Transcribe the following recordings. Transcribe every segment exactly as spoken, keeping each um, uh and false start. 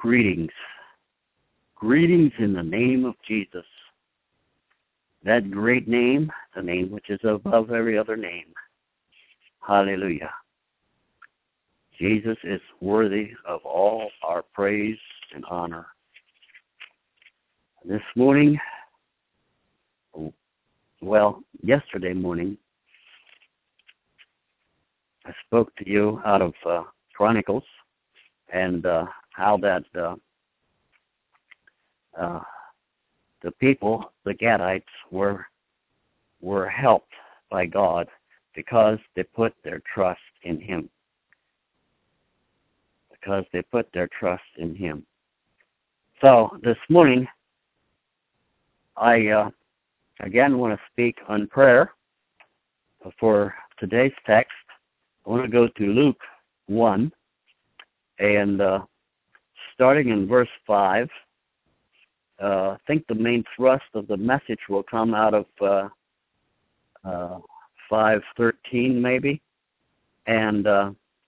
Greetings. Greetings in the name of Jesus. That great name, the name which is above every other name. Hallelujah. Jesus is worthy of all our praise and honor. This morning, well, yesterday morning, I spoke to you out of uh, Chronicles and uh, how that uh, uh, the people, the Gadites, were were helped by God because they put their trust in Him. Because they put their trust in Him. So this morning, I uh, again want to speak on prayer. For today's text, I want to go to Luke one, and uh, starting in verse five, uh, I think the main thrust of the message will come out of uh, uh, five thirteen maybe, and uh,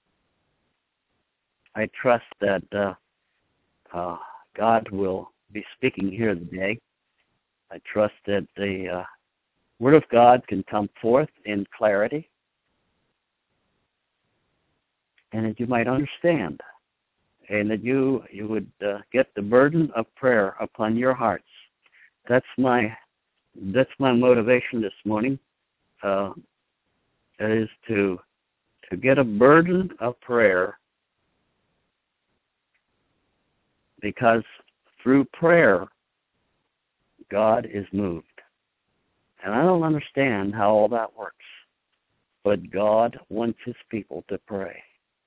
I trust that uh, uh, God will be speaking here today. I trust that the uh, Word of God can come forth in clarity, and that you might understand, and that you you would uh, get the burden of prayer upon your hearts. That's my that's my motivation this morning. Uh, that is to to get a burden of prayer, because through prayer, God is moved. And I don't understand how all that works, but God wants His people to pray.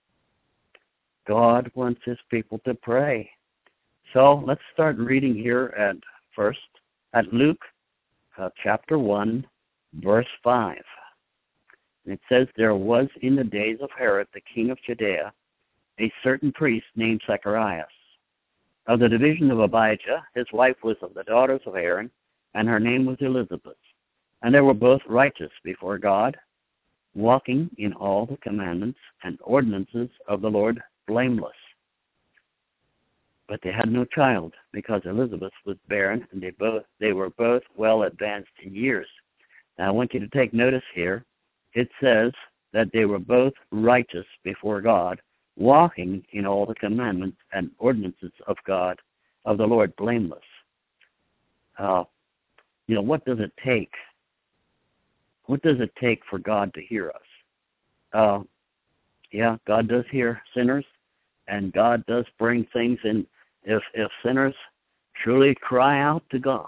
God wants His people to pray. So let's start reading here at first, at Luke uh, chapter one, verse five. And it says, there was in the days of Herod, the king of Judea, a certain priest named Zacharias, of the division of Abijah. His wife was of the daughters of Aaron, and her name was Elizabeth. And they were both righteous before God, walking in all the commandments and ordinances of the Lord blameless. But they had no child, because Elizabeth was barren, and they both they were both well advanced in years. Now I want you to take notice here. It says that they were both righteous before God, walking in all the commandments and ordinances of God, of the Lord blameless. Uh, you know, what does it take? What does it take for God to hear us? Uh, yeah, God does hear sinners, and God does bring things in. If, if sinners truly cry out to God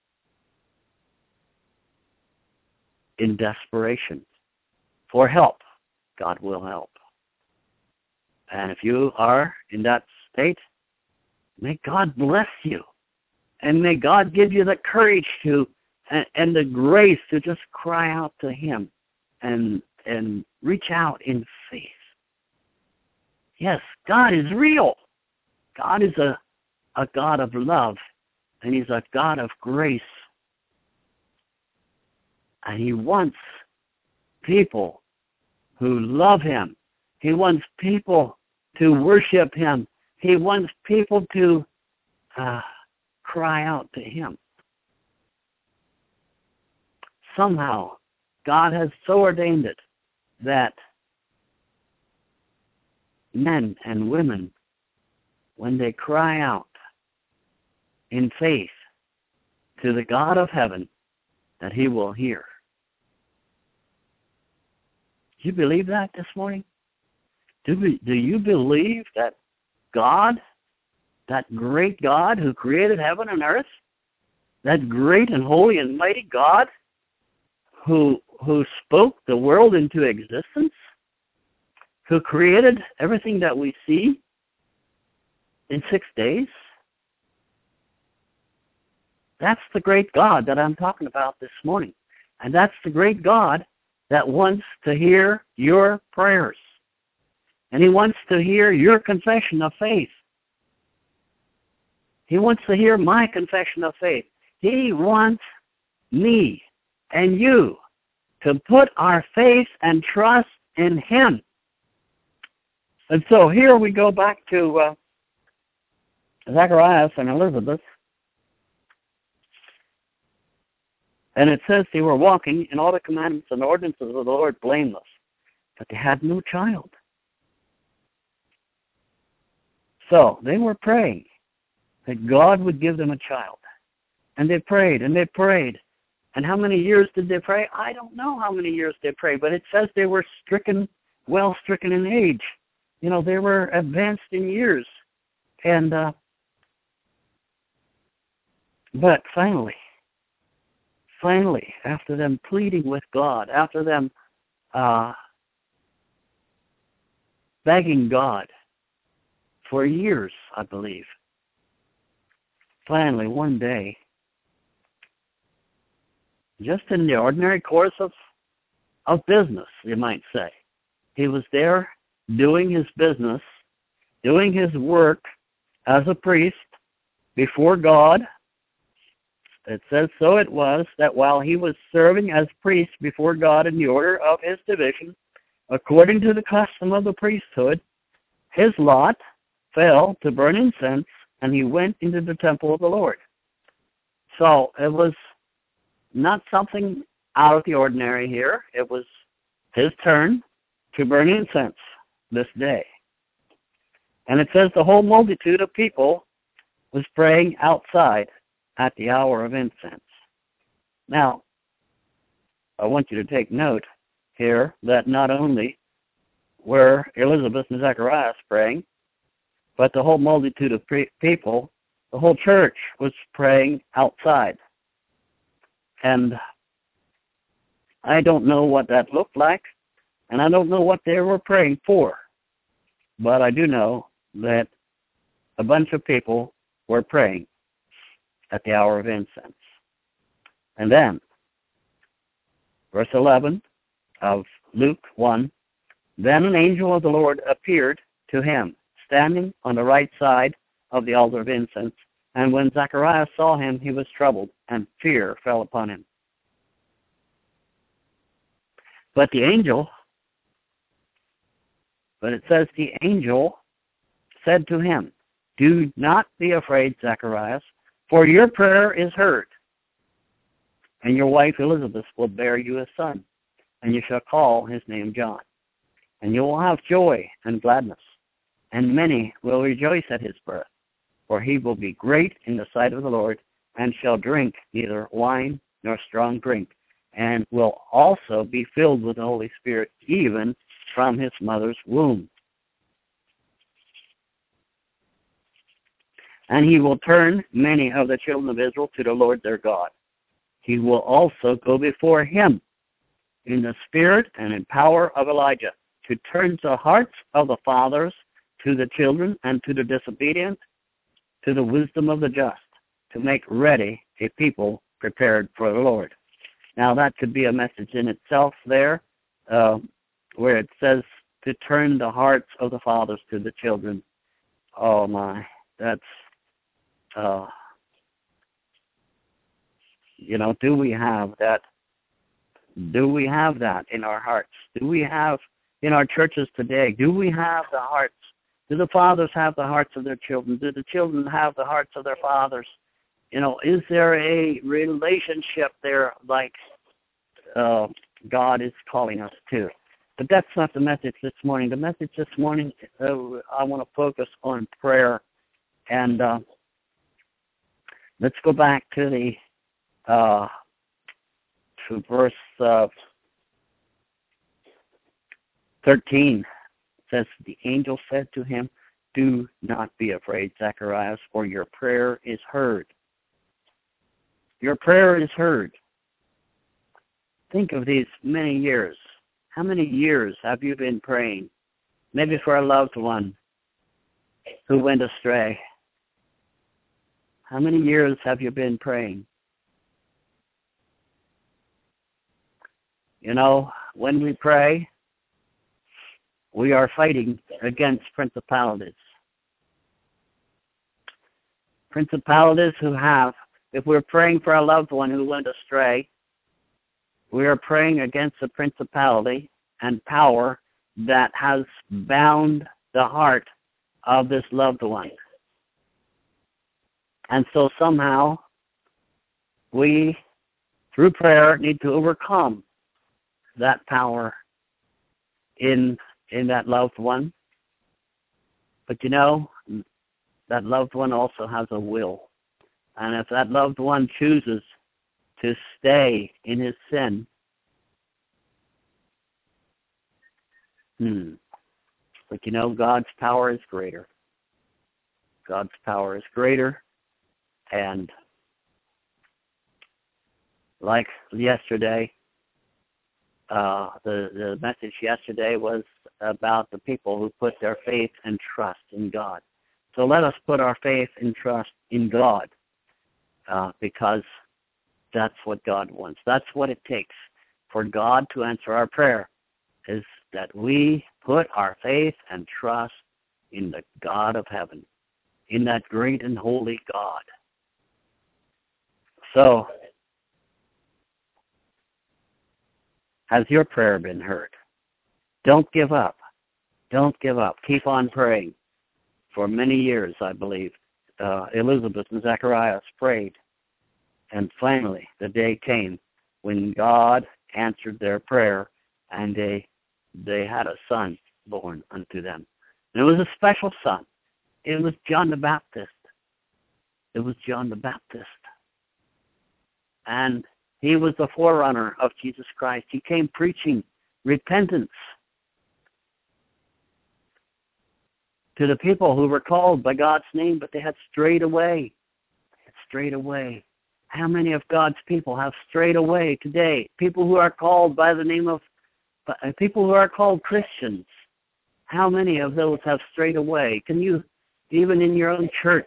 in desperation for help, God will help. And if you are in that state, may God bless you. And may God give you the courage to and, and the grace to just cry out to Him and and reach out in faith. Yes, God is real. God is a, a God of love, and He's a God of grace. And He wants people who love Him. He wants people to worship Him. He wants people to uh, cry out to Him. Somehow, God has so ordained it that men and women, when they cry out in faith to the God of heaven, that He will hear. Do you believe that this morning? Do, we, do you believe that God, that great God who created heaven and earth, that great and holy and mighty God who who spoke the world into existence, who created everything that we see in six days, that's the great God that I'm talking about this morning. And that's the great God that wants to hear your prayers. And He wants to hear your confession of faith. He wants to hear my confession of faith. He wants me and you to put our faith and trust in Him. And so here we go back to uh, Zacharias and Elizabeth, and it says they were walking in all the commandments and ordinances of the Lord blameless, but they had no child. So they were praying that God would give them a child. And they prayed, and they prayed. And how many years did they pray? I don't know how many years they prayed, but it says they were stricken, well stricken in age. You know, they were advanced in years. And, uh, but finally, finally, after them pleading with God, after them uh, begging God for years, I believe, finally, one day, just in the ordinary course of, of business, you might say, he was there doing his business, doing his work as a priest before God. It says, so it was that while he was serving as priest before God in the order of his division, according to the custom of the priesthood, his lot fell to burn incense, and he went into the temple of the Lord. So it was not something out of the ordinary here. It was his turn to burn incense this day. And it says the whole multitude of people was praying outside at the hour of incense. Now, I want you to take note here that not only were Elizabeth and Zacharias praying, but the whole multitude of pre- people, the whole church was praying outside. And I don't know what that looked like, and I don't know what they were praying for, but I do know that a bunch of people were praying at the hour of incense. And then, verse eleven of Luke one, then an angel of the Lord appeared to him, standing on the right side of the altar of incense. And when Zacharias saw him, he was troubled, and fear fell upon him. But the angel, but it says the angel said to him, do not be afraid, Zacharias, for your prayer is heard, and your wife Elizabeth will bear you a son, and you shall call his name John. And you will have joy and gladness, and many will rejoice at his birth, for he will be great in the sight of the Lord, and shall drink neither wine nor strong drink, and will also be filled with the Holy Spirit, even from his mother's womb. And he will turn many of the children of Israel to the Lord their God. He will also go before him in the spirit and in power of Elijah, to turn the hearts of the fathers to the children, and to the disobedient to the wisdom of the just, to make ready a people prepared for the Lord. Now that could be a message in itself there, uh, where it says to turn the hearts of the fathers to the children. Oh my, that's, uh, you know, do we have that? Do we have that in our hearts? Do we have in our churches today? Do we have the hearts? Do the fathers have the hearts of their children? Do the children have the hearts of their fathers? You know, is there a relationship there like uh, God is calling us to? But that's not the message this morning. The message this morning, uh, I want to focus on prayer. And uh, let's go back to the uh, to verse uh, thirteen. It says, the angel said to him, do not be afraid, Zacharias, for your prayer is heard. Your prayer is heard. Think of these many years. How many years have you been praying? Maybe for a loved one who went astray. How many years have you been praying? You know, when we pray, we are fighting against principalities. Principalities who have, if we're praying for a loved one who went astray, we are praying against a principality and power that has bound the heart of this loved one. And so somehow we, through prayer, need to overcome that power in in that loved one. But you know, that loved one also has a will. And if that loved one chooses to stay in his sin, hmm, but you know, God's power is greater. God's power is greater. And like yesterday, uh, the, the message yesterday was about the people who put their faith and trust in God. So let us put our faith and trust in God, uh, because that's what God wants. That's what it takes for God to answer our prayer, is that we put our faith and trust in the God of heaven, in that great and holy God. So, has your prayer been heard? Don't give up. Don't give up. Keep on praying. For many years, I believe, uh, Elizabeth and Zacharias prayed. And finally, the day came when God answered their prayer, and they they had a son born unto them. And it was a special son. It was John the Baptist. It was John the Baptist. And he was the forerunner of Jesus Christ. He came preaching repentance to the people who were called by God's name, but they had strayed away. They had strayed away. How many of God's people have strayed away today? People who are called by the name of, people who are called Christians. How many of those have strayed away? Can you, even in your own church,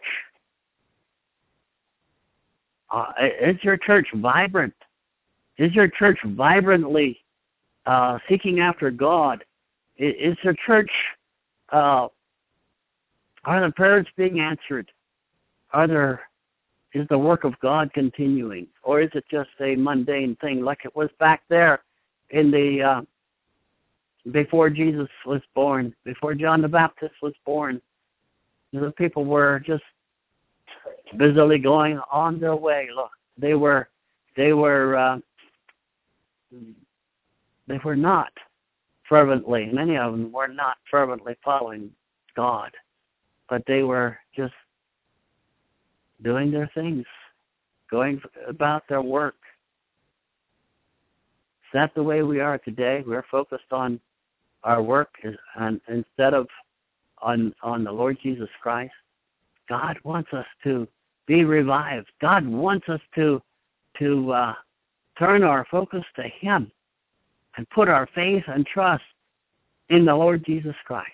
uh, is your church vibrant? Is your church vibrantly uh, seeking after God? Is, is your church, uh, are the prayers being answered? Are there, is the work of God continuing? Or is it just a mundane thing like it was back there in the, uh, before Jesus was born, before John the Baptist was born? The people were just busily going on their way. Look, they were, they were, uh, they were not fervently, many of them were not fervently following God, but they were just doing their things, going about their work. Is that the way we are today? We're focused on our work and instead of on on the Lord Jesus Christ. God wants us to be revived. God wants us to to uh, turn our focus to Him and put our faith and trust in the Lord Jesus Christ.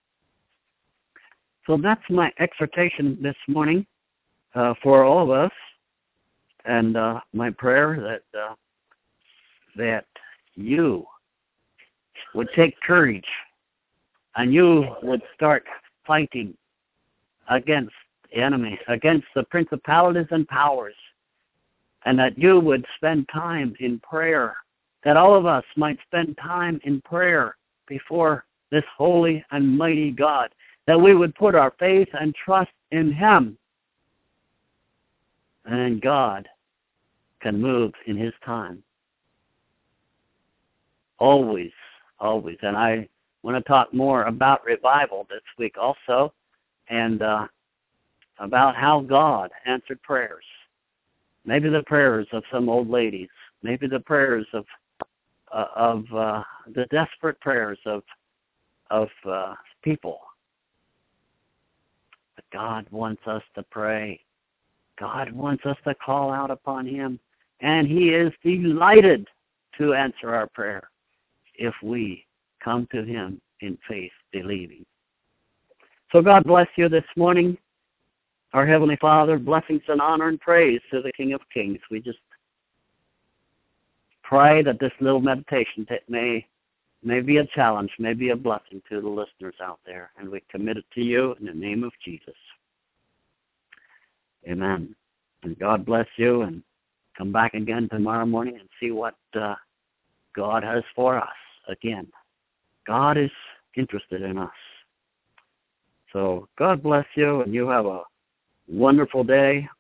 So that's my exhortation this morning uh, for all of us, and uh, my prayer that uh, that you would take courage and you would start fighting against the enemy, against the principalities and powers, and that you would spend time in prayer, that all of us might spend time in prayer before this holy and mighty God, that we would put our faith and trust in Him, and God can move in His time. Always, always. And I want to talk more about revival this week also, and uh, about how God answered prayers. Maybe the prayers of some old ladies, maybe the prayers of uh, of uh, the desperate prayers of of uh, people. But God wants us to pray. God wants us to call out upon Him, and He is delighted to answer our prayer if we come to Him in faith, believing. So God bless you this morning. Our Heavenly Father, blessings and honor and praise to the King of Kings. We just pray that this little meditation may, may be a challenge, may be a blessing to the listeners out there. And we commit it to you in the name of Jesus. Amen. And God bless you, and come back again tomorrow morning and see what uh, God has for us. Again, God is interested in us. So God bless you, and you have a wonderful day